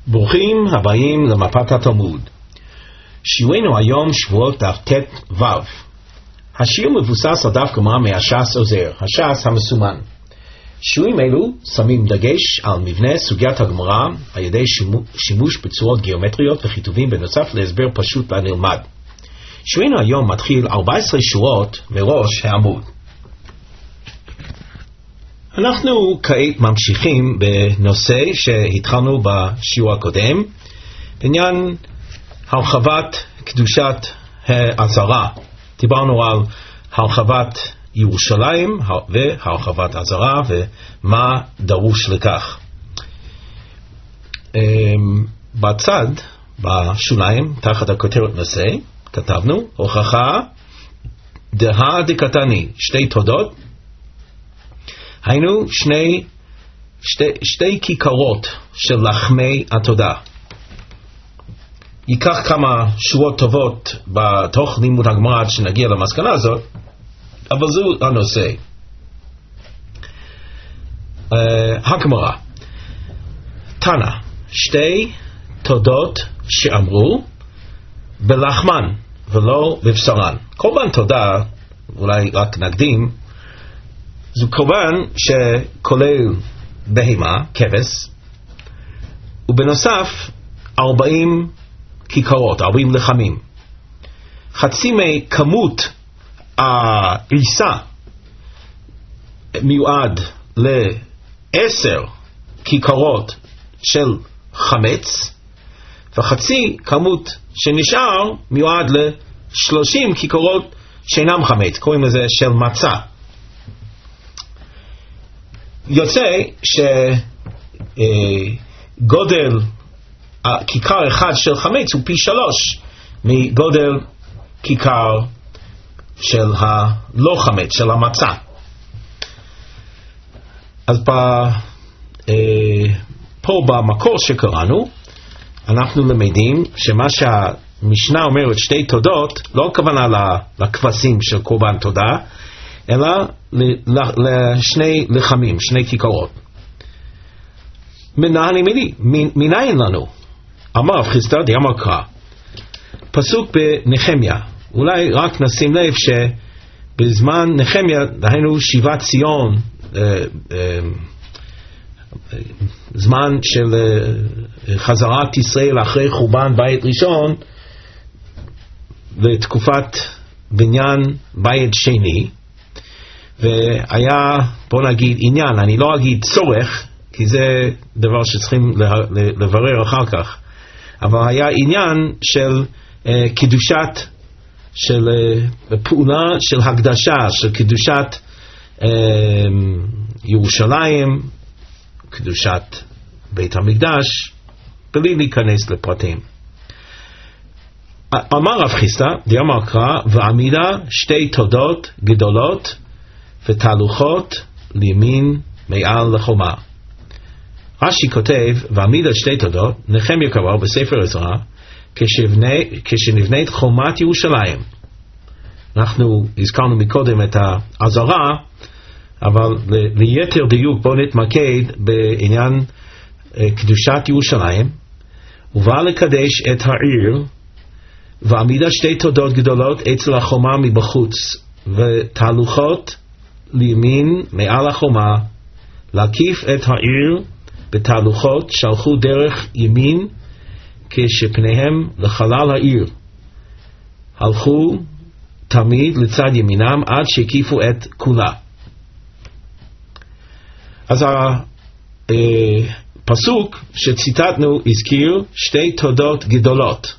ברוכים הבאים למפת התלמוד. שיעורנו היום שבועות דף ט"ו. השיעור מבוסס על דף גמרא מהש"ס עוזר, הש"ס המסומן. שיעורים אלו שמים דגש על מבנה סוגיית הגמרא על ידי שימוש בצורות גיאומטריות וכיתובים בנוסף להסבר פשוט לנלמד. שיעורנו היום מתחיל 14 שורות מראש העמוד. אנחנו כעת ממשיכים בנושא שהתחלנו בשיעור הקודם, בעניין הרחבת קדושת העזרה. דיברנו על הרחבת ירושלים והרחבת העזרה ומה דרוש לכך. בצד, בשוליים, תחת הכותרת נושא, כתבנו הוכחה דהא דקתני, שתי תודות, היינו שתי כיכרות של לחמי התודה. ייקח כמה שורות טובות בתוך לימוד הגמרא עד שנגיע למסקנה הזאת, אבל זו הנושא. הגמרא תנא, שתי תודות שאמרו בלחמן ולא בבשרן. קורבן תודה, אולי רק נקדים, זו קורבן שכולל בהמה, כבש, ובנוסף 40 כיכרות, 40 לחמים. חצי מכמות העיסה מיועד ל10 כיכרות של חמץ, וחצי כמות שנשאר מיועד ל30 כיכרות שאינם חמץ, קוראים לזה של מצה. יוצא שגודל כיכר אחד של חמץ הוא פי 3 מגודל כיכר של הלא חמץ, של המצה. אז פה במקור שקראנו אנחנו למדים שמה שהמשנה אומרת שתי תודות, לא הכוונה לכבשים של קורבן תודה, אלא לשני לחמים, שני כיכרות. מניין לנו? אמר רב חיסדא דאמר קרא, פסוק בנחמיה. אולי רק נשים לב שבזמן נחמיה, דהיינו שיבת ציון, זמן של חזרת ישראל אחרי חורבן בית ראשון לתקופת בניין בית שני, והיה, בוא נגיד, עניין, אני לא אגיד צורך, כי זה דבר שצריכים לברר אחר כך, אבל היה עניין של קדושת, של פעולה של הקדשה, של קדושת ירושלים, קדושת בית המקדש, בלי להיכנס לפרטים. אמר רב חיסדא דאמר קרא, ועמידה שתי תודות גדולות ותהלוכות לימין מעל לחומה. רש"י כותב, ועמידה שתי תודות, נחמיה קבע בספר עזרא, כשנבנית חומת ירושלים. אנחנו הזכרנו מקודם את העזרה, אבל ליתר דיוק בוא נתמקד בעניין קדושת ירושלים, ובא לקדש את העיר, ועמידה שתי תודות גדולות אצל החומה מבחוץ, ותהלוכות לימין מעל החומה, להקיף את העיר בתהלוכות שלחו דרך ימין, כשפניהם לחלל העיר. הלכו תמיד לצד ימינם עד שהקיפו את כולה. אז הפסוק שציטטנו הזכיר שתי תודות גדולות.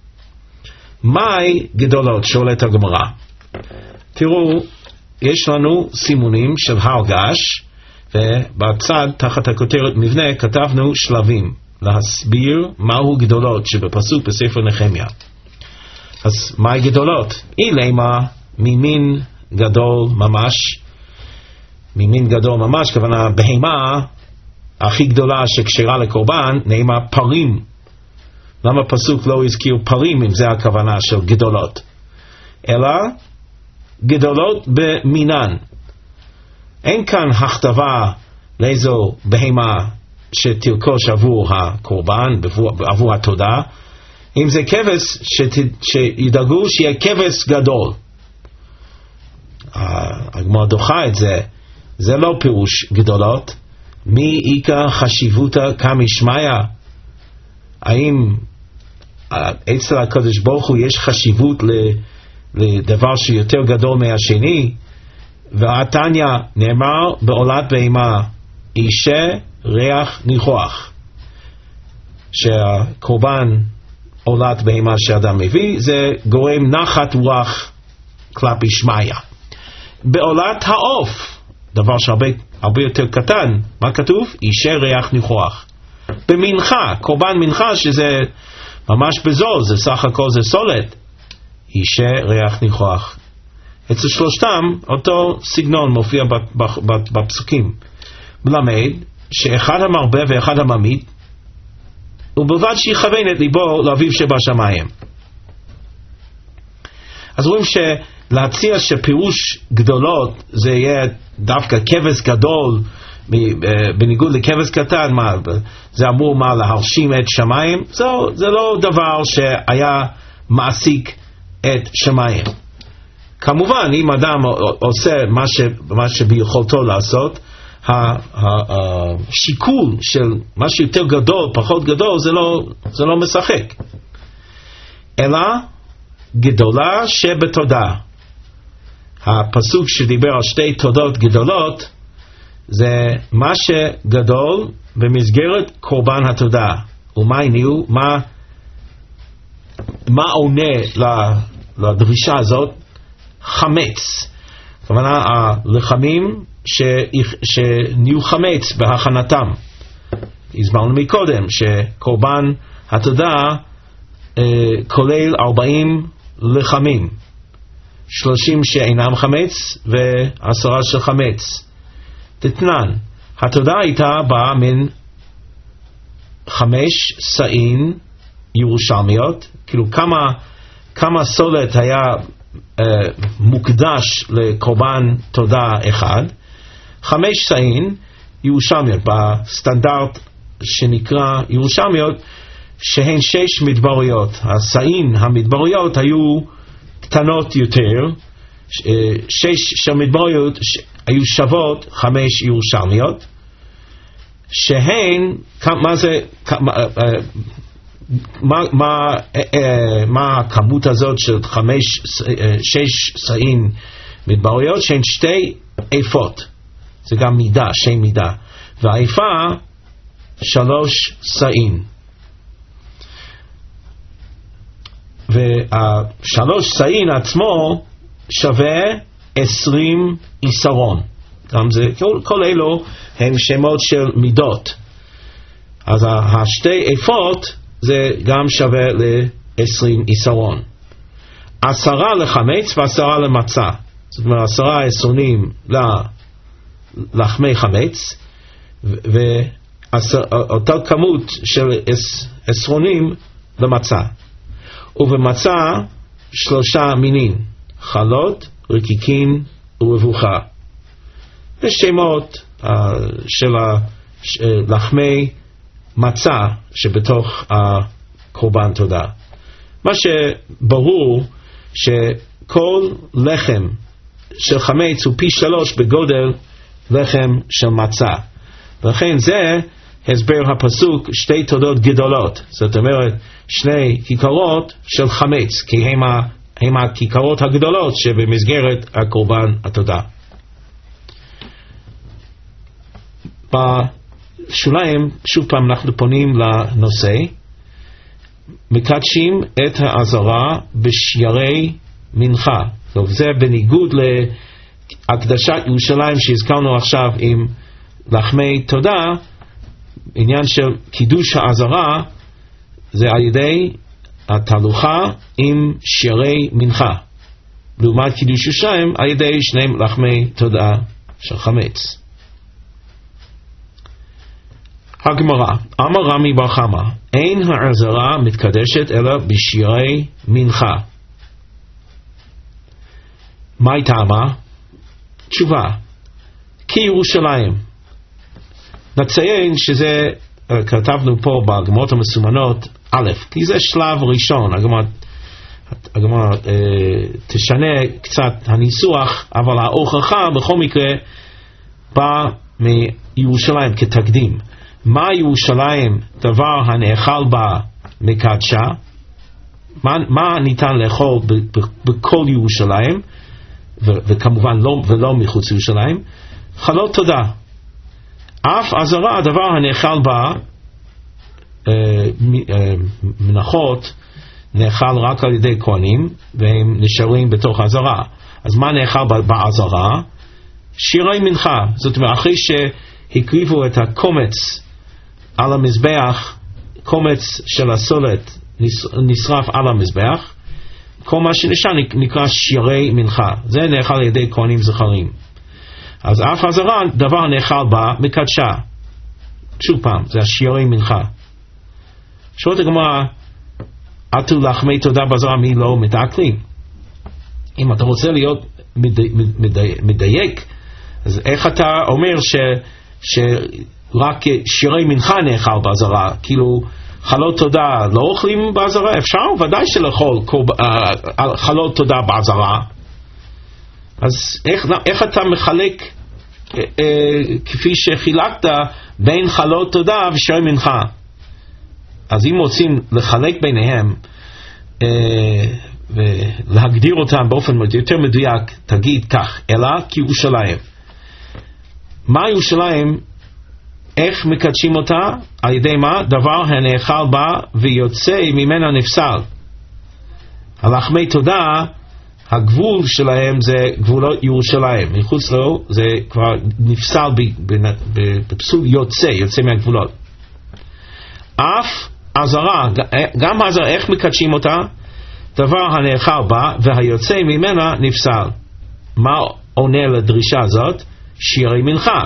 מהי גדולות? שואלת הגמרא. תראו, יש לנו סימונים של הר געש, ובצד תחת הכותרת מבנה כתבנו שלבים, להסביר מהו גדולות שבפסוק בספר נחמיה. אז מהי גדולות? אילמה ממין גדול ממש, ממין גדול ממש, כוונה בהמה הכי גדולה שקשרה לקורבן, נאמר פרים. למה פסוק לא הזכיר פרים אם זה הכוונה של גדולות? אלא גדולות במינן. אין כאן הכתבה לאיזו בהמה שתרכוש עבור הקורבן, עבור התודה. אם זה כבש, שידאגו שיהיה כבש גדול. הגמרא דוחה את זה. זה לא פירוש גדולות. מי עיקר חשיבותא כמשמיא? האם אצל הקדוש ברוך הוא יש חשיבות לדבר שיותר גדול מהשני? והתניא נאמר בעולת בהמה אישה ריח ניחוח, שהקורבן עולת בהמה שאדם מביא זה גורם נחת רוח כלפי שמיא. בעולת העוף, דבר שהרבה יותר קטן, מה כתוב? אישה ריח ניחוח. במנחה, קורבן מנחה שזה ממש בזול, זה סך הכל זה סולת, אישה ריח ניחוח. אצל שלושתם אותו סגנון מופיע בפסוקים. מלמד שאחד המרבה ואחד הממית, ובלבד שיכוון את ליבו לאביו שבשמיים. אז רואים שלהציע שפירוש גדולות זה יהיה דווקא כבש גדול בניגוד לכבש קטן, מה, זה אמור מה, להרשים את שמיים? זה לא דבר שהיה מעסיק את שמיים. כמובן, אם אדם עושה מה שביכולתו לעשות, השיקול של מה שיותר גדול, פחות גדול, זה לא משחק. אלא גדולה שבתודה. הפסוק שדיבר על שתי תודות גדולות, זה מה שגדול במסגרת קורבן התודה. ומה הניעו? מה עונה לדרישה הזאת? חמץ. כלומר, הלחמים שנהיו חמץ בהכנתם. הסברנו מקודם שקורבן התודה כולל 40 לחמים, 30 שאינם חמץ ו10 של חמץ. תתנן, התודה הייתה באה מן 5 סעין ירושלמיות, כאילו כמה סולת היה מוקדש לקורבן תודה אחד, 5 סעין ירושלמיות, בסטנדרט שנקרא ירושלמיות, שהן 6 מדבריות. הסעין המדבריות היו קטנות יותר, 6 של מדבריות היו שוות 5 ירושלמיות, שהן, מה זה, מה הכמות הזאת של 6 סעין מדבריות? שהן 2 אפות, זה גם מידה, שם מידה, והאפה 3 סעין, וה3 סעין עצמו שווה 20 איסרון. גם זה, כל אלו הם שמות של מידות. אז השתי אפות זה גם שווה ל20 איסרון. 10 לחמץ ו10 למצה. זאת אומרת 10 עשרונים לחמי חמץ, ואותה כמות של עשרונים למצה. ובמצה 3 מינים, חלות, רקיקין ורבוחה. יש שמות של לחמי מצה שבתוך הקורבן תודה. מה שברור שכל לחם של חמץ הוא פי 3 בגודל לחם של מצה. ולכן זה הסבר הפסוק 2 תודות גדולות. זאת אומרת 2 כיכרות של חמץ, כי הם הכיכרות הגדולות שבמסגרת הקורבן התודה. בשוליים שוב פעם אנחנו פונים לנושא, מקדשים את העזרה בשיירי מנחה. טוב, זה בניגוד להקדשת ירושלים שהזכרנו עכשיו עם לחמי תודה. עניין של קידוש העזרה זה על ידי התהלוכה עם שיירי מנחה, לעומת קידוש ירושלים על ידי 2 לחמי תודה של חמץ. הגמרא, אמר רמי בר חמא, אין העזרה מתקדשת אלא בשיירי מנחה. מהי טעמה? תשובה, כי ירושלים נציין שזה, כתבנו פה בגמרות המסומנות, א', כי זה שלב ראשון, הגמרא תשנה קצת הניסוח, אבל ההוכחה בכל מקרה בא מירושלים כתקדים. מה ירושלים דבר הנאכל בה מקדשה? מה ניתן לאכול בכל ירושלים, וכמובן ולא מחוץ לירושלים? חלות תודה. אף עזרה הדבר הנאכל בה מנחות נאכל רק על ידי כהנים, והם נשארים בתוך העזרה. אז מה נאכל בעזרה? שירי מנחה. זאת אומרת, אחרי שהקריבו את הקומץ על המזבח, קומץ של הסולת נשרף על המזבח, כל מה שנשאר נקרא שירי מנחה. זה נאכל על ידי כהנים זכרים. אז אף עזרה דבר נאכל בה מקדשה. שוב פעם, זה השירי מנחה. שואלת הגמרא, עטו לחמי תודה בעזרה, מי לא מתעכלים? אם אתה רוצה להיות מדייק, אז איך אתה אומר שרק שירי מנחה נאכל בעזרה? כאילו חלות תודה לא אוכלים בעזרה? אפשר ודאי שלאכול חלות תודה בעזרה. אז איך אתה מחלק כפי שחילקת בין חלות תודה ושירי מנחה? אז אם רוצים לחלק ביניהם ולהגדיר אותם באופן יותר מדויק, תגיד כך, אלא כירושלים. מה ירושלים? איך מקדשים אותה? על ידי מה? דבר הנאכל בה ויוצא ממנה נפסל. הלחמי תודה, הגבול שלהם זה גבולות ירושלים. מחוץ לו זה כבר נפסל בפסול יוצא מהגבולות. אף עזרה, גם עזרה, איך מקדשים אותה? דבר הנאכל בה והיוצא ממנה נפסל. מה עונה לדרישה הזאת? שירי מנחה.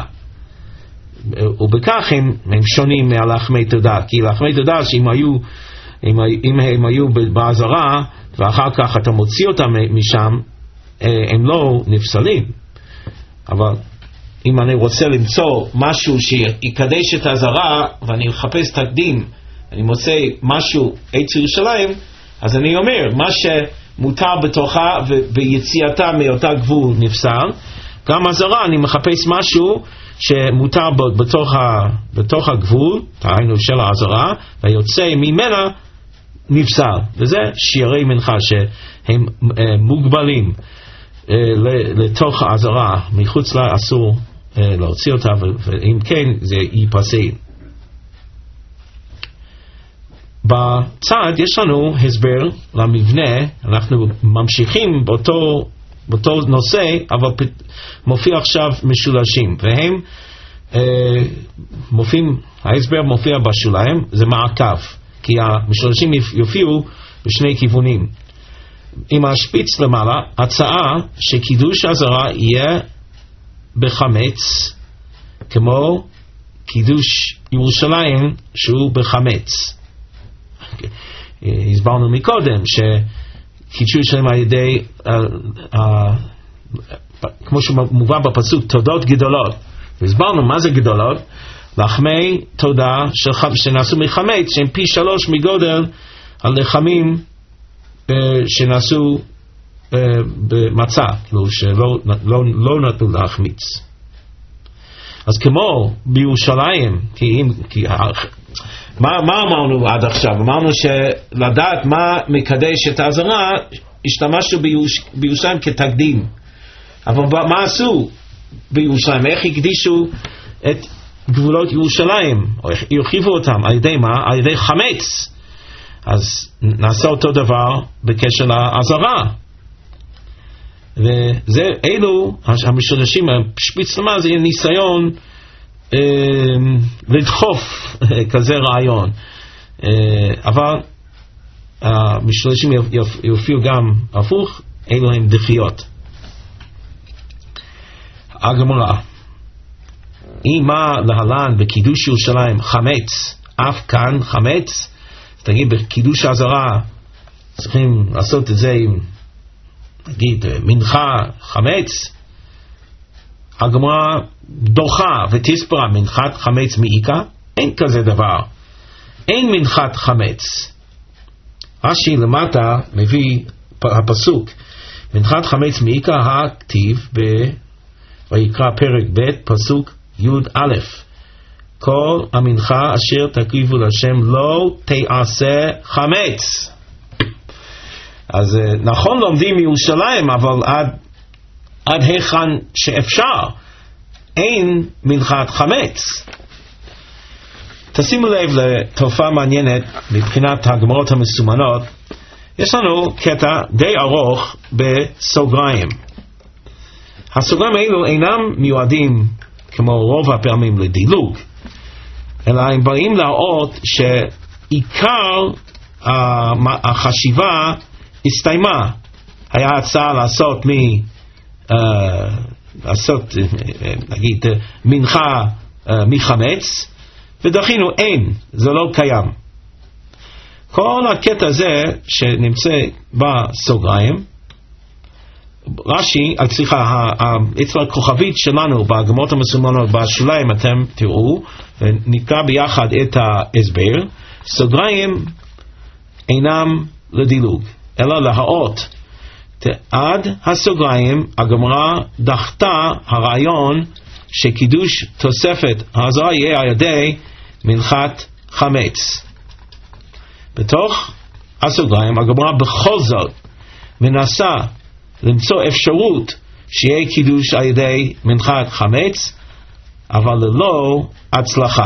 ובכך הם שונים מהלחמי תודה, כי לחמי תודה שאם הם היו בעזרה ואחר כך אתה מוציא אותם משם, הם לא נפסלים. אבל אם אני רוצה למצוא משהו שיקדש את העזרה ואני מחפש תקדים, אני מוצא משהו עץ ירושלים, אז אני אומר, מה שמותר בתוכה ויציאתה מאותה גבול נפסל. גם עזרה, אני מחפש משהו שמותר בתוך הגבול, תראינו של העזרה, ויוצא ממנה נפסל. וזה שירי מנחה שהם מוגבלים לתוך העזרה, מחוץ לה אסור להוציא אותה, ואם כן זה ייפסל. בצד יש לנו הסבר למבנה, אנחנו ממשיכים באותו נושא, אבל מופיע עכשיו משולשים, והם ההסבר מופיע בשוליים, זה מעקב, כי המשולשים יופיעו בשני כיוונים. עם השפיץ למעלה, הצעה שקידוש עזרה יהיה בחמץ, כמו קידוש ירושלים שהוא בחמץ. הסברנו מקודם שקידוש שלהם על ידי כמו שמובא בפסוק תודות גדולות, הסברנו מה זה גדולות, לחמי תודה שנעשו מחמץ שהם פי 3 מגודל הלחמים שנעשו במצה, שלא נתנו להחמיץ. אז כמו בירושלים, מה אמרנו עד עכשיו? אמרנו שלדעת מה מקדש את העזרה, השתמשנו בירושלים כתקדים. אבל מה עשו בירושלים? איך הקדישו את גבולות ירושלים? או איך הרחיבו אותם? על ידי מה? על ידי חמץ. אז נעשה אותו דבר בקשר לעזרה. וזה, אלו המשולשים, השפיץ למה זה ניסיון לדחוף כזה רעיון. אבל המשולשים יופיעו גם הפוך, אלו הם דחיות. הגמרא, אם מה להלן בקידוש ירושלים חמץ, אף כאן חמץ, תגיד בקידוש העזרה צריכים לעשות את זה עם נגיד מנחה חמץ, הגמרא דוחה ותספרה מנחת חמץ מעיקה? אין כזה דבר. אין מנחת חמץ. רש"י למטה מביא הפסוק מנחת חמץ מעיקה הכתיב ויקרא פרק ב' פסוק י"א, כל המנחה אשר תקריבו להשם לא תעשה חמץ. אז נכון לומדים מירושלים, אבל עד היכן שאפשר אין מנחת חמץ. תשימו לב לתופעה מעניינת מבחינת הגמרות המסומנות. יש לנו קטע די ארוך בסוגריים. הסוגריים האלו אינם מיועדים כמו רוב הפעמים לדילוג, אלא הם באים להראות שעיקר החשיבה הסתיימה. היה הצעה לעשות נגיד מנחה מחמץ, ודחינו אין, זה לא קיים. כל הקטע הזה שנמצא בסוגריים, רש"י, אצל הכוכבית שלנו בגמרות המסומנות בשוליים אתם תראו, ונקרא ביחד את ההסבר. סוגריים אינם לדילוג, אלא להראות. עד הסוגריים הגמרא דחתה הרעיון שקידוש תוספת הזרע יהיה על ידי מנחת חמץ. בתוך הסוגריים הגמרא בכל זאת מנסה למצוא אפשרות שיהיה קידוש על ידי מנחת חמץ, אבל ללא הצלחה.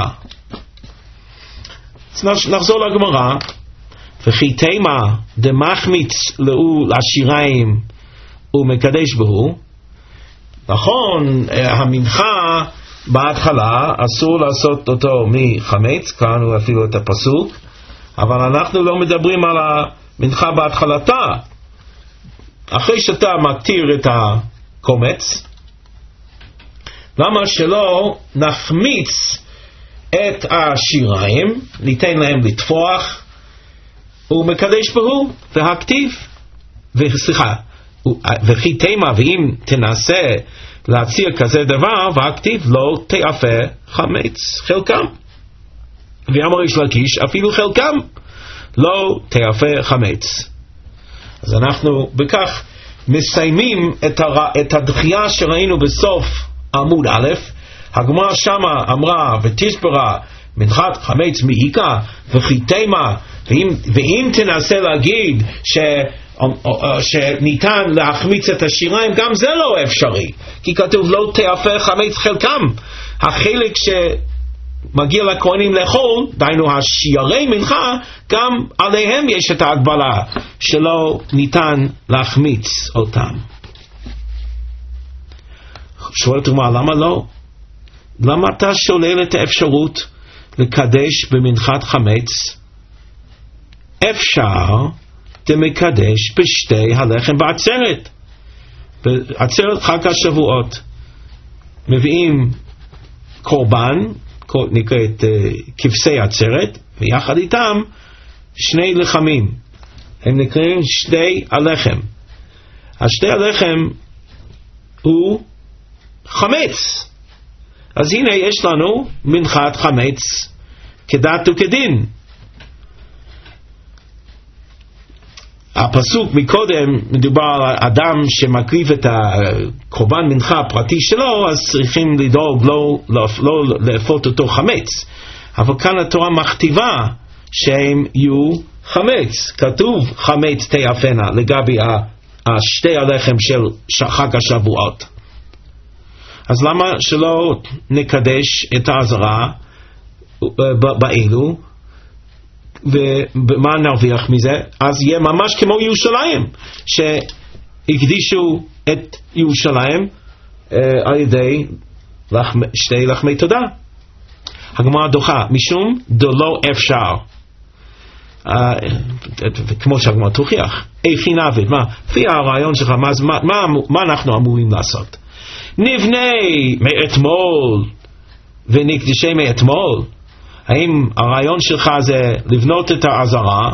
נחזור לגמרא. וכי תימה דמחמיץ לאו לשיריים ומקדש בהו. נכון, המנחה בהתחלה אסור לעשות אותו מחמץ, קראנו אפילו את הפסוק, אבל אנחנו לא מדברים על המנחה בהתחלתה. אחרי שאתה מתיר את הקומץ, למה שלא נחמיץ את השיריים, ניתן להם לטפוח, ומקדש בהו והכתיב, וכי תימה, ואם תנסה להציע כזה דבר, והכתיב לא תאפה חמץ חלקם. ואמר ריש לקיש אפילו חלקם לא תאפה חמץ. אז אנחנו בכך מסיימים את הדחייה שראינו בסוף עמוד א'. הגמרא שמה אמרה ותספרה מנחת חמץ מעיקה וכי תימה, ואם תנסה להגיד שניתן להחמיץ את השיריים, גם זה לא אפשרי, כי כתוב לא תאפה חמץ חלקם. החלק שמגיע לכהנים לאכול, דיינו השירי מנחה, גם עליהם יש את ההגבלה שלא ניתן להחמיץ אותם. שואלת מה, למה לא? למה אתה שולל את האפשרות לקדש במנחת חמץ? אפשר תמקדש בשתי הלחם בעצרת. בעצרת חג השבועות מביאים קורבן, נקראת כבשי עצרת, ויחד איתם שני לחמים, הם נקראים שתי הלחם. השתי הלחם הוא חמץ. אז הנה יש לנו מנחת חמץ כדת וכדין. הפסוק מקודם מדובר על אדם שמקריב את הקורבן מנחה הפרטי שלו, אז צריכים לדאוג לא לאפות אותו חמץ. אבל כאן התורה מכתיבה שהם יהיו חמץ. כתוב חמץ תאפנה לגבי שתי הלחם של חג השבועות. אז למה שלא נקדש את העזרה באלו, ומה נרוויח מזה? אז יהיה ממש כמו ירושלים, שהקדישו את ירושלים על ידי שתי לחמי תודה. הגמרא דוחה משום דלא אפשר, כמו שהגמרא תוכיח. איך נעבד? מה? לפי הרעיון שלך, מה אנחנו אמורים לעשות? נבנה מאתמול ונקדישי מאתמול. האם הרעיון שלך זה לבנות את העזרה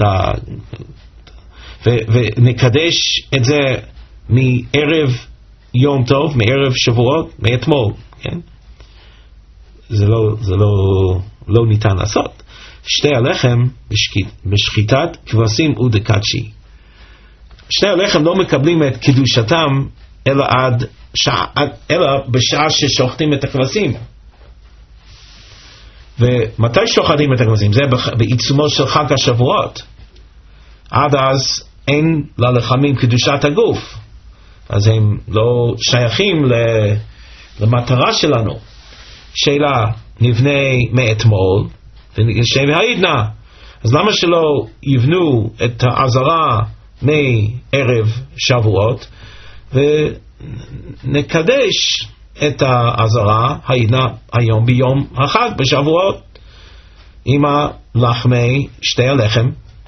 ונקדש את זה מערב יום טוב, מערב שבועות, מאתמול, כן? זה לא ניתן לעשות. שתי הלחם בשחיטת כבשים ודקדשי. שתי הלחם לא מקבלים את קידושתם אלא בשעה ששוחטים את הכבשים. ומתי שוחטים את הכבשים? זה בעיצומו של חג השבועות. עד אז אין ללחמים קדושת הגוף, אז הם לא שייכים למטרה שלנו. שאלה, נבנה מאתמול והעידנה, אז למה שלא יבנו את העזרה מערב שבועות ונקדש את העזרה העידנה היום ביום החג בשבועות עם הלחמי שתי הלחם?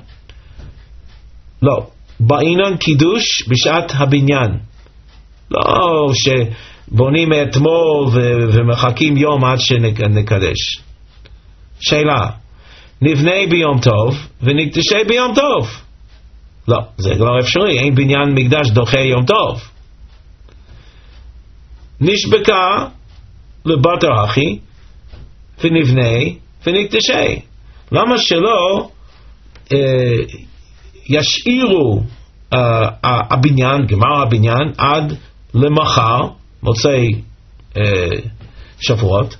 לא, בעינן קידוש בשעת הבניין, לא שבונים אתמול ומחכים יום עד שנקדש. שאלה, נבנה ביום טוב ונקדשה ביום טוב? לא, זה לא אפשרי, אין בניין מקדש דוחה יום טוב. נשבקה לבת אחי ונבנה ונקדשה. למה שלא ישאירו הבניין, גמר הבניין, עד למחר, מוצאי שבועות,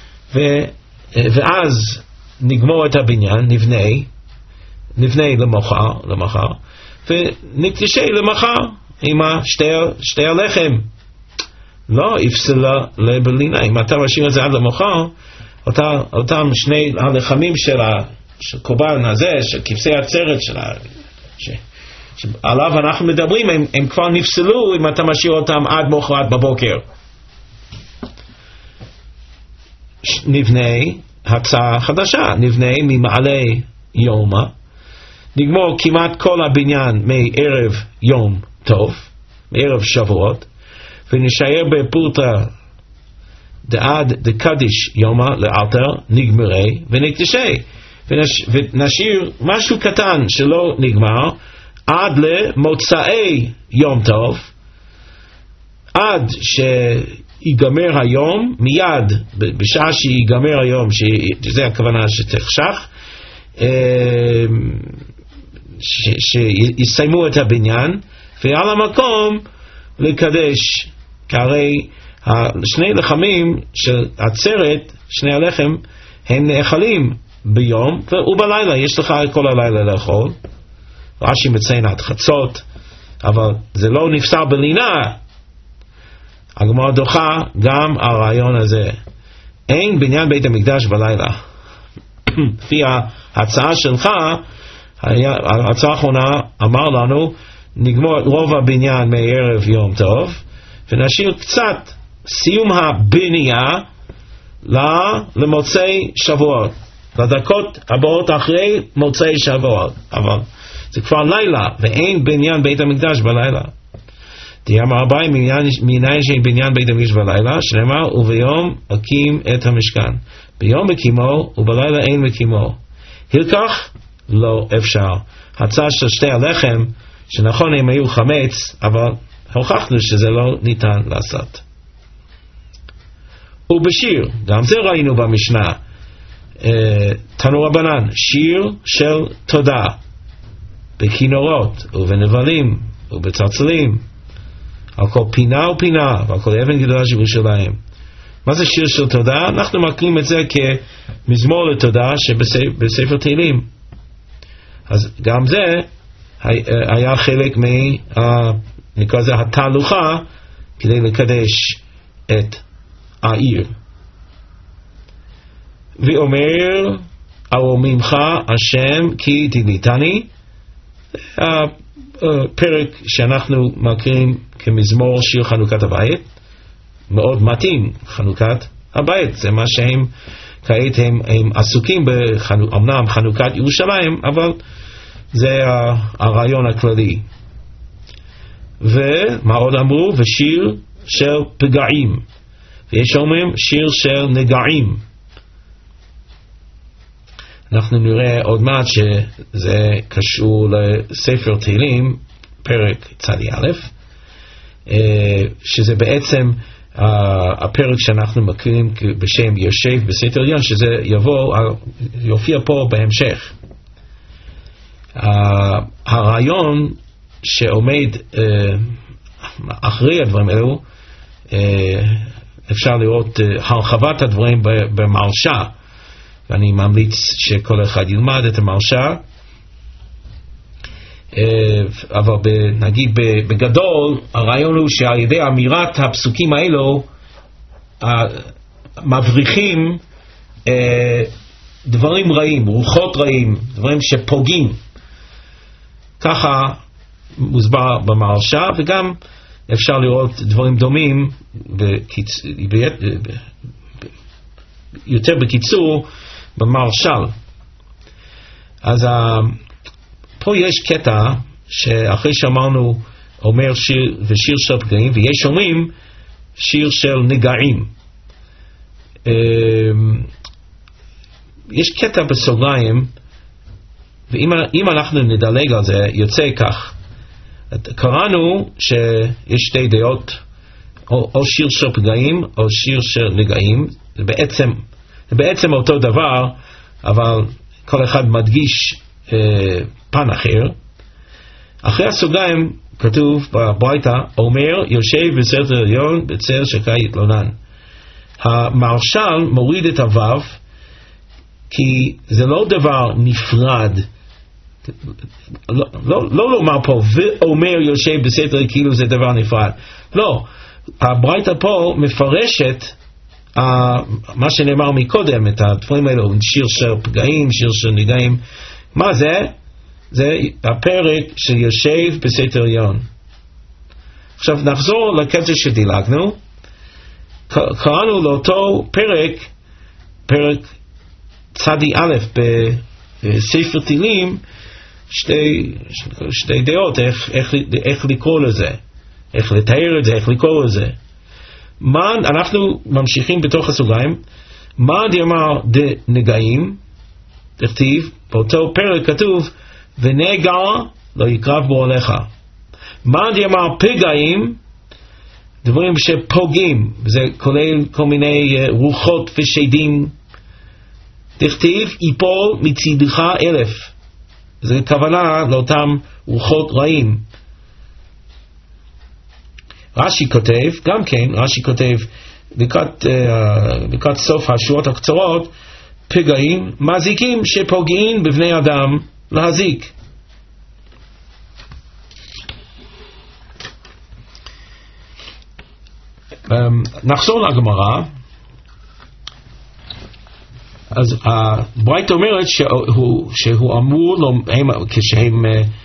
ואז נגמור את הבניין, נבנה למחר, ונקדשה למחר עם שתי הלחם. לא יפסלה לבלינה. אם אתה משאיר את זה עד למחר, אותם שני הלחמים של הקורבן הזה, של כבשי עצרת שעליו אנחנו מדברים, הם כבר נפסלו אם אתה משאיר אותם עד מחרת בבוקר. נבנה הצעה חדשה, נבנה ממעלה יומא, נגמור כמעט כל הבניין מערב יום טוב, מערב שבועות, ונשאר בפורטה דעד דקדיש יומא לאלתר נגמרי ונקדשה, ונשאיר משהו קטן שלא נגמר עד למוצאי יום טוב, עד שיגמר היום, מיד בשעה שיגמר היום, שזה הכוונה שתחשך, שיסיימו את הבניין, ועל המקום לקדש, כי הרי שני לחמים של עצרת, שני הלחם, הם נאכלים ביום ובלילה, יש לך כל הלילה לאכול. רש"י מציין עד חצות, אבל זה לא נפסל בלינה. הגמרא דוחה גם הרעיון הזה. אין בניין בית המקדש בלילה. לפי ההצעה שלך, ההצעה האחרונה אמר לנו, נגמור רוב הבניין מערב יום טוב, ונשאיר קצת סיום הבנייה למוצאי שבועות, לדקות הבאות אחרי מוצאי שבועות. אבל זה כבר לילה, ואין בניין בית המקדש בלילה. תיאמר אביי, מניין שאין בניין בית המקדש בלילה, שנאמר, וביום הקים את המשכן. ביום מקימו, ובלילה אין מקימו. הלקח? לא אפשר. הצעה של שתי הלחם, שנכון הם היו חמץ, אבל הוכחנו שזה לא ניתן לעשות. ובשיר, גם זה ראינו במשנה, תנו רבנן, שיר של תודה, בכינורות ובנבלים ובצלצלים, על כל פינה ופינה ועל כל אבן גדולה של ירושלים. מה זה שיר של תודה? אנחנו מקריאים את זה כמזמור לתודה שבספר תהילים. אז גם זה היה חלק נקרא זה התהלוכה כדי לקדש את העיר. ואומר ארוממך השם כי תדליתני, הפרק שאנחנו מקריאים כמזמור שיר חנוכת הבית, מאוד מתאים חנוכת הבית, זה מה שהם כעת הם עסוקים אמנם חנוכת ירושלים, אבל זה הרעיון הכללי. ומה עוד אמרו? ושיר של פגעים, ויש אומרים שיר של נגעים. אנחנו נראה עוד מעט שזה קשור לספר תהילים פרק צדי א'. שזה בעצם הפרק שאנחנו מכירים בשם יושב בסתר עליון, שזה יופיע פה בהמשך. הרעיון שעומד אחרי הדברים האלו, אפשר לראות הרחבת הדברים במרשה, ואני ממליץ שכל אחד ילמד את המרשה, אבל נגיד בגדול הרעיון הוא שעל ידי אמירת הפסוקים האלו מבריחים דברים רעים, רוחות רעים, דברים שפוגעים. ככה מוסבר במרשה, וגם אפשר לראות דברים דומים יותר בקיצור במרשל. אז פה יש קטע שאחרי שאמרנו אומר שיר ושיר של פגעים, ויש אומרים שיר של נגעים. יש קטע בסוגריים, ואם אנחנו נדלג על זה יוצא כך. קראנו שיש שתי דעות, או שיר של פגעים או שיר של נגעים. זה בעצם אותו דבר, אבל כל אחד מדגיש פן אחר. אחרי הסוגריים כתוב בברייתא, אומר יושב בסתר עליון בצל שקי יתלונן. המרשל מוריד את הוו, כי זה לא דבר נפרד. לא לומר פה ואומר יושב בסתר כאילו זה דבר נפרד. לא, הברייתא פה מפרשת מה שנאמר מקודם, את הדברים האלו, שיר של פגעים, שיר של נגעים. מה זה? זה הפרק של יושב בסתר עליון. עכשיו נחזור לקטע שדילגנו. קראנו לאותו פרק צדי א' בספר תהילים, שתי דעות איך לקרוא לזה, איך לתאר את זה, איך לקרוא לזה. אנחנו ממשיכים בתוך הסוגריים. מה דאמר דנגעים, תכתיב באותו פרק כתוב ונגע לא יקרב בו עליך. מה דאמר פגעים, דברים שפוגעים, זה כולל כל מיני רוחות ושדים, תכתיב יפול מצידך 1000. זה כוונה לאותם רוחות רעים. רש"י כותב, גם כן, רש"י כותב לקראת סוף השורות הקצרות, פגעים, מזיקים שפוגעים בבני אדם להזיק. נחזור לגמרא. אז הברייתא אומרת שהוא אמור, כשהם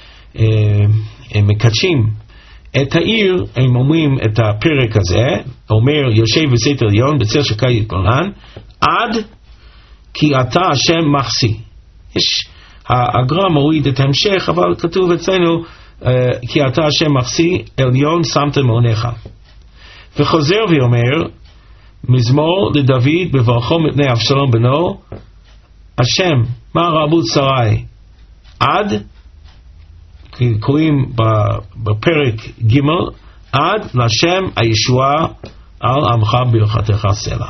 מקדשים את העיר, הם אומרים את הפרק הזה, אומר יושב בסתר עליון בצל שקי יתלונן, עד כי אתה השם מחסי. הגר"א מוריד את ההמשך, אבל כתוב אצלנו כי אתה השם מחסי, עליון שמת מעונך. וחוזר ואומר מזמור לדוד בברכו מפני אבשלום בנו, השם מה רבו צרי, עד, קוראים בפרק ג' עד לשם הישועה על עמך ברכתך סלע.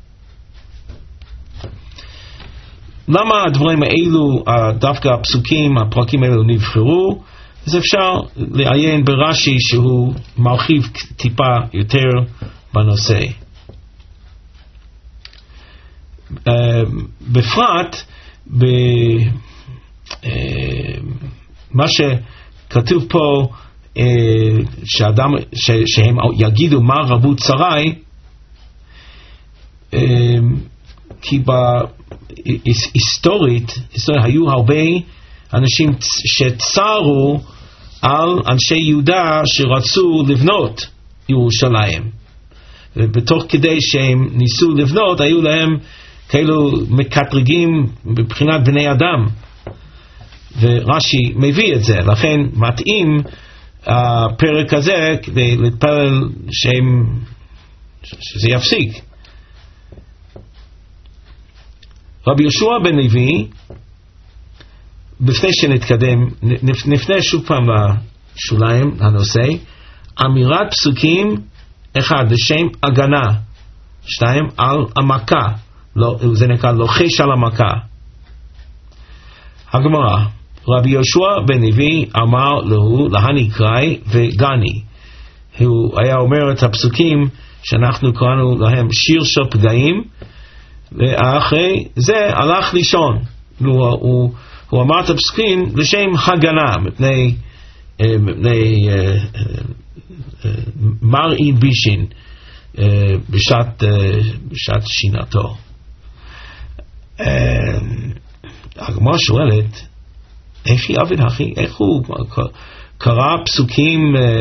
למה הדברים האלו, דווקא הפסוקים, הפרקים האלו נבחרו? אז אפשר לעיין ברש"י שהוא מרחיב טיפה יותר בנושא. בפרט מה שכתוב פה שהם יגידו מה רבו צרי, כי היסטורית היו הרבה אנשים שצרו על אנשי יהודה שרצו לבנות ירושלים, ובתוך כדי שהם ניסו לבנות היו להם כאלו מקטרגים מבחינת בני אדם, ורש"י מביא את זה. לכן מתאים הפרק הזה כדי להתפלל שזה יפסיק. רבי יהושע בן לוי, לפני שנתקדם, נפנה שוב פעם לשוליים הנושא, אמירת פסוקים, 1, לשם הגנה, 2, על המכה, זה נקרא לוחש על המכה. הגמרא, רבי יהושע בן לוי אמר לו להני קראי וגני. הוא היה אומר את הפסוקים שאנחנו קראנו להם שיר של פגעים, ואחרי זה הלך לישון. הוא אמר את הפסוקים לשם הגנה מפני מרעין בישין בשעת שינתו. הגמרא שואלת, איך הוא קרא פסוקים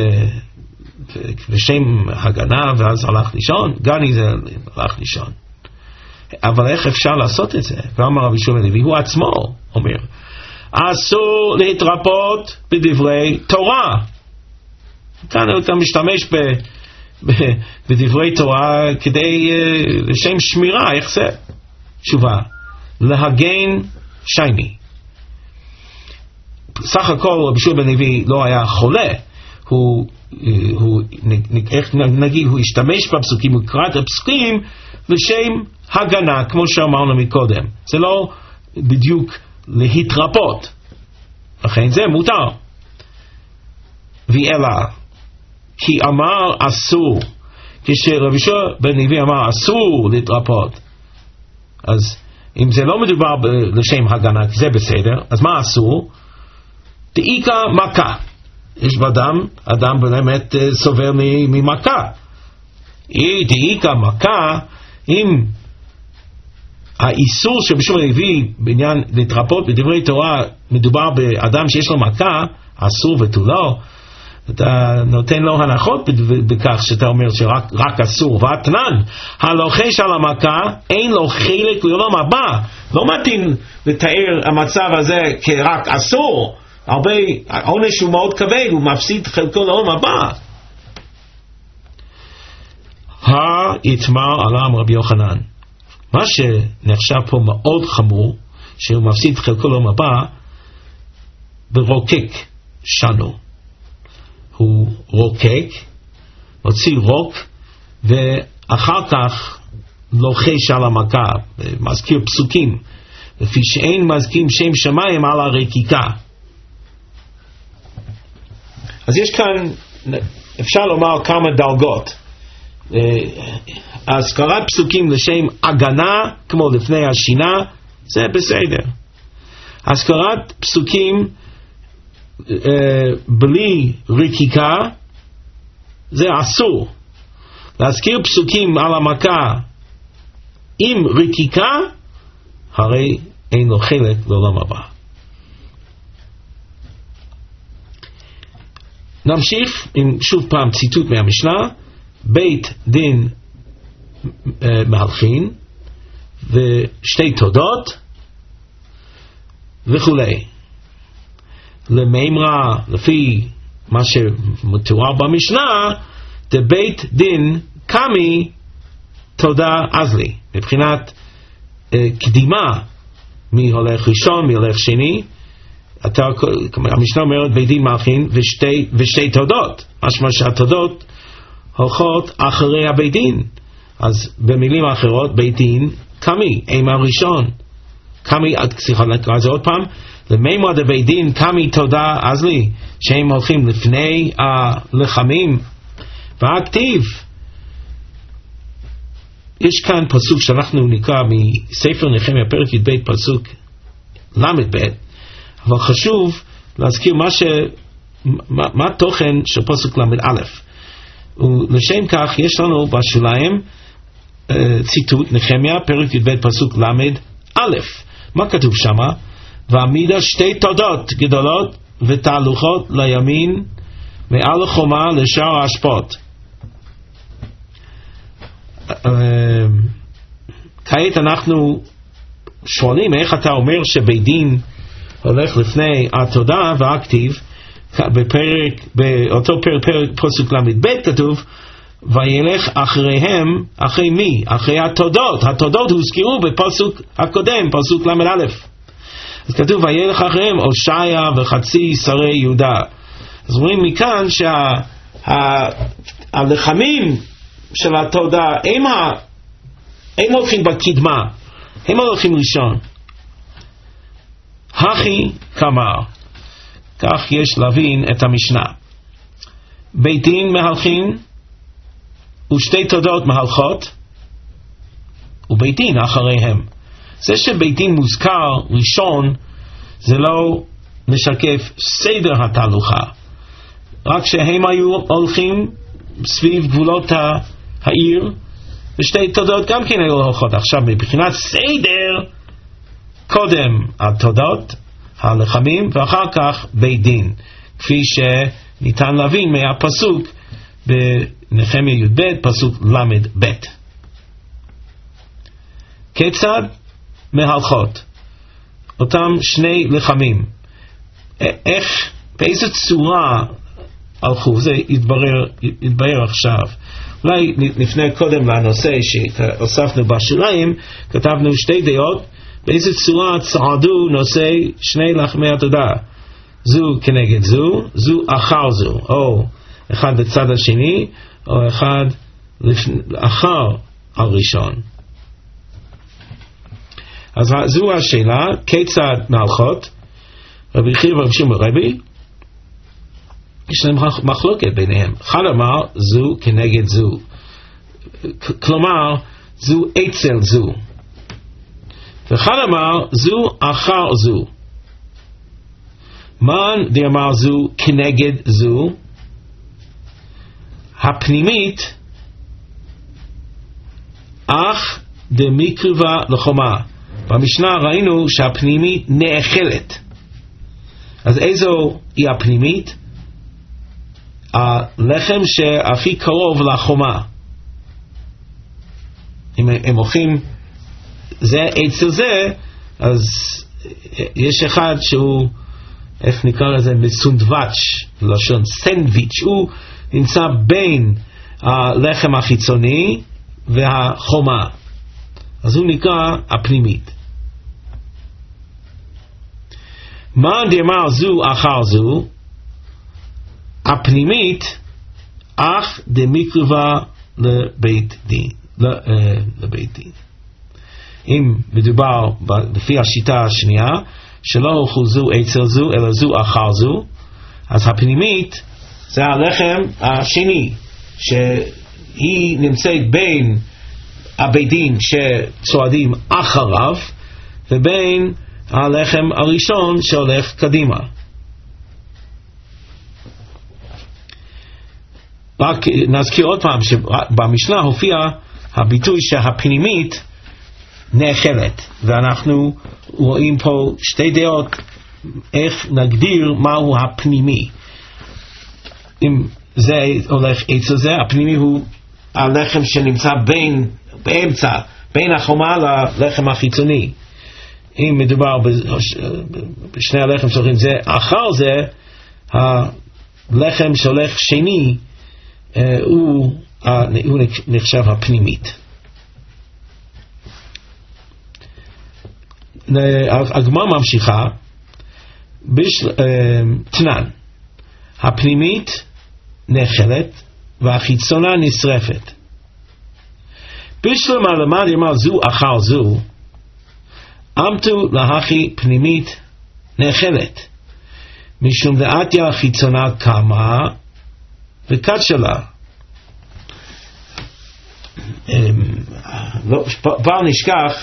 לשם הגנה ואז הלך לישון? גני זה הלך לישון. אבל איך אפשר לעשות את זה? ואמר רבי יהושע בן לוי, הוא עצמו אומר, אסור להתרפות בדברי תורה. כאן אתה משתמש בדברי תורה כדי לשם שמירה, איך זה? תשובה, להגן שייני. סך הכל רבי יהושע בן לוי לא היה חולה, איך נגיד, הוא השתמש בפסוקים, הוא קרא את הפסוקים לשם הגנה, כמו שאמרנו מקודם. זה לא בדיוק להתרפות, לכן זה מותר. ואלא, כי אמר אסור, כשרבי יהושע בן לוי אמר אסור להתרפות, אז אם זה לא מדובר לשם הגנה, זה בסדר, אז מה אסור? דאיקה מכה. יש אדם באמת סובל ממכה. דאיקה מכה, אם האיסור שרבי יהושע בן לוי בעניין להתרפות בדברי תורה מדובר באדם שיש לו מכה, אסור ותו לא, אתה נותן לו הנחות בכך שאתה אומר שרק אסור. ואתנן, הלוחש על המכה אין לו חלק לעולם הבא. לא מתאים לתאר המצב הזה כרק אסור, העונש הוא מאוד כבד, הוא מפסיד חלקו לעולם הבא. יתמר עליהם רבי יוחנן, מה שנחשב פה מאוד חמור, שהוא מפסיד חלקו לעולם הבא, ברוקק שנו. הוא רוקק, מוציא רוק, ואחר כך לוחש על המכה, מזכיר פסוקים, לפי שאין מזכיר שם שמיים על הרקיקה. אז יש כאן, אפשר לומר כמה דרגות. הזכרת פסוקים לשם הגנה, כמו לפני השינה, זה בסדר. הזכרת פסוקים בלי רקיקה, זה אסור. להזכיר פסוקים על המכה עם רקיקה, הרי אין לו חלק לעולם הבא. נמשיך עם שוב פעם ציטוט מהמשנה, בית דין מהלכין ושתי תודות וכולי. למימרה, לפי מה שמתואר במשנה, בית דין קמי תודה אזלי, מבחינת קדימה, מי הולך ראשון, מי הולך שני. המשנה אומרת בית דין מהלכין ושתי תודות, משמע שהתודות הולכות אחרי הבית דין. אז במילים אחרות, בית דין קמי, אימה ראשון, קמי, סליחה, נקרא זה עוד פעם, למימרה דבית דין קמי תודה אזלי, שהם הולכים לפני הלחמים. והכתיב, יש כאן פסוק שאנחנו נקרא מספר נחמיה פרק י"ב פסוק ל"ב, אבל חשוב להזכיר מה התוכן של פסוק ל"א. ולשם כך יש לנו בשוליים ציטוט נחמיה פרק י"ב פסוק ל"א. מה כתוב שמה? ועמידה שתי תודות גדולות ותהלוכות לימין מעל החומה לשער האשפות. כעת אנחנו שואלים איך אתה אומר שבית דין הולך לפני התודה, והכתיב באותו פרק פסוק ל"ב כתוב וילך אחריהם, אחרי מי? אחרי התודות. התודות הוזכרו בפסוק הקודם, פסוק ל"א. אז כתוב וילך אחריהם הושעיה וחצי שרי יהודה. אז רואים מכאן שהתודות הלחמים של התודה הם הולכים בקדמה, הם הולכים ראשון. הכי כמר, כך יש להבין את המשנה. בית דין מהלכים ושתי תודות מהלכות ובית דין אחריהם. זה שבית דין מוזכר ראשון זה לא משקף סדר התהלוכה, רק שהם היו הולכים סביב גבולות העיר ושתי תודות גם כן היו הולכות. עכשיו מבחינת סדר, קודם התודות, הלחמים, ואחר כך בית דין, כפי שניתן להבין מהפסוק בנחמיה י"ב פסוק ל"ב. כיצד מהלכות אותם שני לחמים, איך, באיזו צורה הלכו, זה יתברר עכשיו. אולי לפני קודם לנושא שהוספנו בשוליים, כתבנו שתי דעות באיזו צורה צעדו נושאי שני לחמי התודה, זו כנגד זו, זו אחר זו, או אחד לצד השני או אחד אחר הראשון. אז זו השאלה, כיצד מהלכות? רבי חייא ורבי שמעון רבי, יש להם מחלוקת ביניהם. אחד אמר זו כנגד זו, כלומר זו אצל זו, ואחד אמר זו אחר זו. מן דאמר זו כנגד זו, הפנימית אך דמקרבה לחומה. במשנה ראינו שהפנימית נאכלת. אז איזו היא הפנימית? הלחם שהכי קרוב לחומה. אם הם אוכלים זה אצל זה, אז יש אחד שהוא, איך נקרא לזה, מסונדווץ', לשון סנדוויץ', הוא נמצא בין הלחם החיצוני והחומה, אז הוא נקרא הפנימית. מה דאמר זו אחר זו, הפנימית אך דמקרבה לבית דין, לבית דין. אם מדובר לפי השיטה השנייה שלא הולכו זו אצל זו אלא זו אחר זו, אז הפנימית זה הלחם השני שהיא נמצאת בין הבית דין שצועדים אחריו ובין הלחם הראשון שהולך קדימה. רק נזכיר עוד פעם שבמשנה הופיע הביטוי שהפנימית נאכלת, ואנחנו רואים פה שתי דעות איך נגדיר מהו הפנימי. אם זה הולך אצל זה, הפנימי הוא הלחם שנמצא באמצע, בין החומה ללחם החיצוני. אם מדובר בשני הלחם שהולכים זה אחר זה, הלחם שהולך שני הוא נחשב הפנימית. הגמרא ממשיכה תנן, הפנימית נאכלת והחיצונה נשרפת. בשלמה למד אמר זו אחר זו, אמתו להכי פנימית נאכלת, משום דעתיה חיצונה קמה וקדשה לה. בל נשכח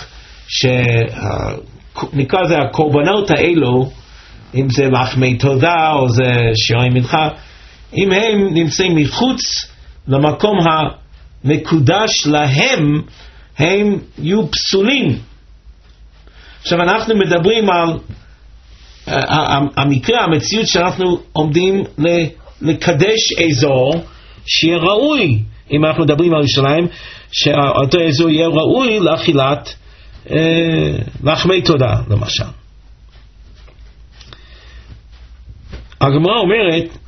שנקרא זה הקורבנות האלו, אם זה לחמי תודה או זה שירי מנחה, אם הם נמצאים מחוץ למקום המקודש להם, הם יהיו פסולים. עכשיו אנחנו מדברים על המקרה, המציאות שאנחנו עומדים לקדש אזור שיהיה ראוי, אם אנחנו מדברים על ירושלים, שאותו אזור יהיה ראוי לאכילת לחמי תודה למשל. הגמרא אומרת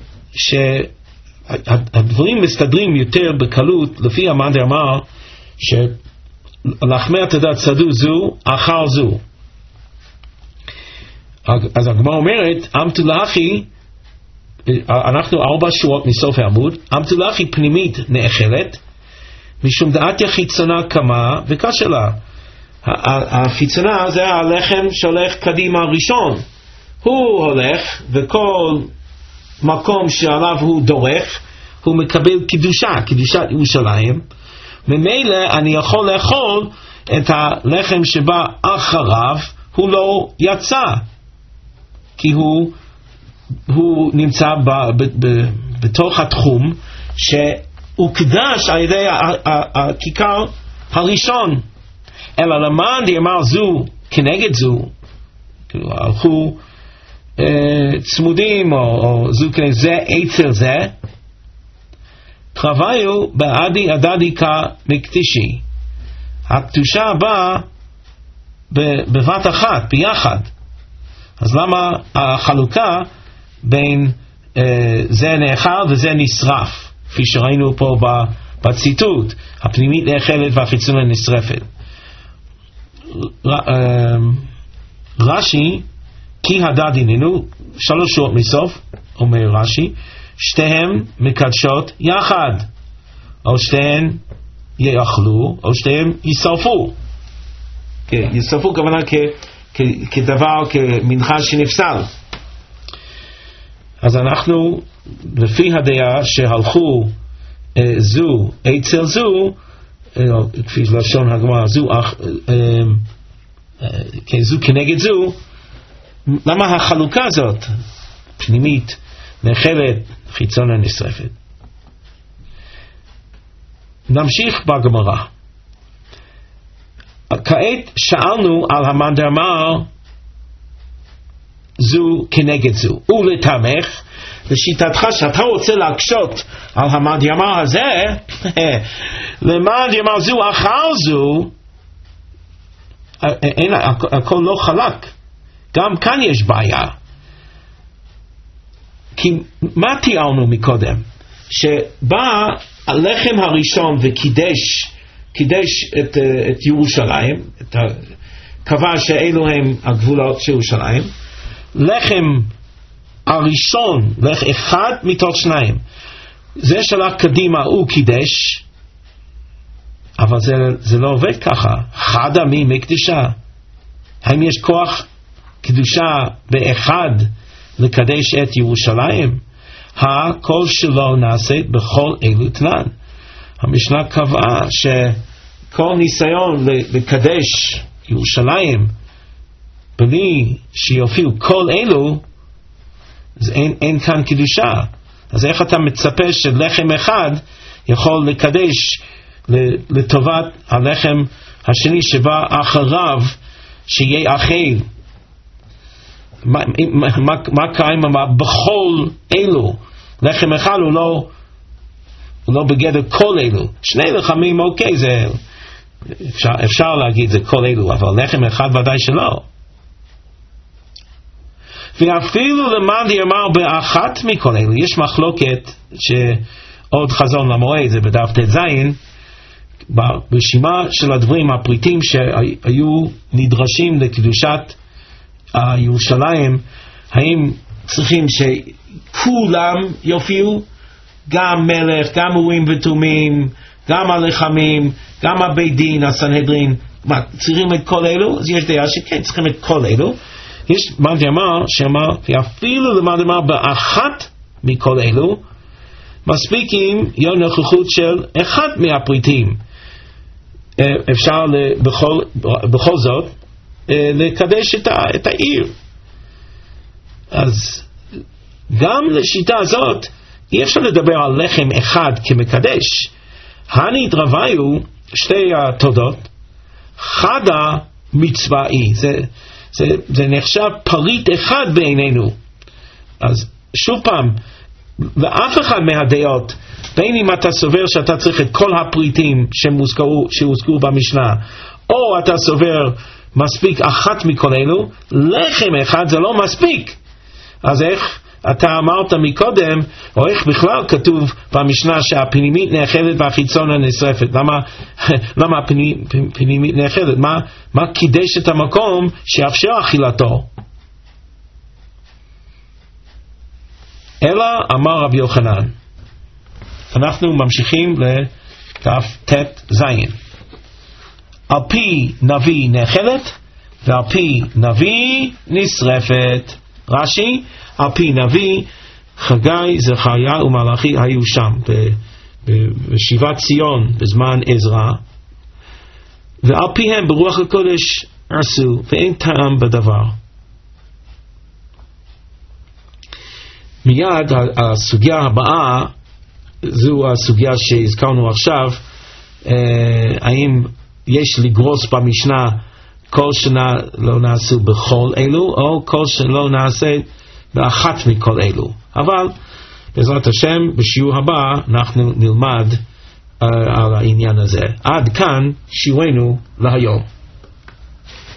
שהדברים מסתדרים יותר בקלות לפי המאן דאמר שלחמי התודה צדו זו אחר זו. אז הגמרא אומרת אמתו להכי אנחנו 4 שורות מסוף העמוד. אמתולחי פנימית נאכלת, משום דעתיה חיצונה קמה וקשה לה. החיצונה זה הלחם שהולך קדימה ראשון. הוא הולך, וכל מקום שעליו הוא דורך, הוא מקבל קדושת ירושלים. ממילא אני יכול לאכול את הלחם שבא אחריו, הוא לא יצא, כי הוא נמצא בתוך התחום שהוקדש על ידי הכיכר הראשון. אלא למען דאמר זו כנגד זו, כאילו הלכו צמודים או זו כנגד זה אצל זה, חוויו בעדי הדדיקה מקדישי. הקדושה באה בבת אחת, ביחד. אז למה החלוקה בין זה נאכל וזה נשרף, כפי שראינו פה בציטוט, הפנימית נאכלת והחיצונית נשרפת. רש"י, כי הדד הננו, 3 שורות מסוף, אומר רש"י, שתיהם מקדשות יחד, או שתיהן יאכלו, או שתיהם ישרפו. ישרפו כוונה כדבר, כמנחה שנפסל. אז אנחנו, לפי הדעה שהלכו זו אצל זו, כפי לשון הגמרא, זו כנגד זו, למה החלוקה הזאת, פנימית, נאכלת, חיצונה נשרפת? נמשיך בגמרא. כעת שאלנו על המאן דאמר זו כנגד זו, ולתמך, לשיטתך שאתה רוצה להקשות על המאן דאמר הזה, למאן דאמר זו אחר זו, הכל לא חלק. גם כאן יש בעיה. כי מה תיארנו מקודם? שבא הלחם הראשון וקידש את ירושלים, קבע שאלו הם הגבולות של ירושלים. לחם הראשון, אחד מתוך 2, זה שלח קדימה הוא קידש, אבל זה לא עובד ככה. חדה מקדישה. האם יש כוח קדושה באחד לקדש את ירושלים? הכל שלו נעשית בכל אלו תנן. המשנה קבעה שכל ניסיון לקדש ירושלים בלי שיופיעו כל אלו, אז אין כאן קדושה. אז איך אתה מצפה שלחם אחד יכול לקדש לטובת הלחם השני שבא אחריו שיהיה אכל? מה קיים בכל אלו? לחם אחד הוא לא בגדר כל אלו. 2 לחמים אוקיי, זה אפשר להגיד זה כל אלו, אבל לחם אחד ודאי שלא. ואפילו למאן דאמר באחת מכל אלו, יש מחלוקת שעוד חזון למועד, זה בדף ט"ז, ברשימה של הדברים הפריטים שהיו נדרשים לקדושת ירושלים, האם צריכים שכולם יופיעו, גם מלך, גם אורים ותומים, גם הלחמים, גם הבית דין, הסנהדרין, צריכים את כל אלו? אז יש דעה שכן, צריכים את כל אלו. יש מאן דאמר שאמר, ואפילו למאן דאמר באחת מכל אלו, מספיק אם יהיה נוכחות של אחד מהפריטים. אפשר בכל זאת לקדש את העיר. אז גם לשיטה הזאת אי אפשר לדבר על לחם אחד כמקדש. הנית רוויו, 2 התודות, חדה מצוואי, זה נחשב פריט אחד בעינינו. אז שוב פעם, ואף אחד מהדעות, בין אם אתה סובר שאתה צריך את כל הפריטים שהוזכרו במשנה, או אתה סובר מספיק אחת מכל אלו, לחם אחד זה לא מספיק. אז איך אתה אמרת מקודם, או איך בכלל כתוב במשנה שהפנימית נאכלת והחיצונה נשרפת? למה הפנימית נאכלת? מה קידש את המקום שיאפשר אכילתו? אלא אמר רבי יוחנן. אנחנו ממשיכים לכף תת זין. על פי נביא נאכלת ועל פי נביא נשרפת. רש"י, על פי נביא חגי, זכריה ומלאכי היו שם בשיבת ציון בזמן עזרא, ועל פיהם ברוח הקודש עשו, ואין טעם בדבר. מיד הסוגיה הבאה, זו הסוגיה שהזכרנו עכשיו, האם יש לגרוס במשנה כל שנה לא נעשו בכל אלו, או כל שנה לא נעשה באחת מכל אלו. אבל בעזרת השם בשיעור הבא אנחנו נלמד על העניין הזה. עד כאן שיעורנו להיום.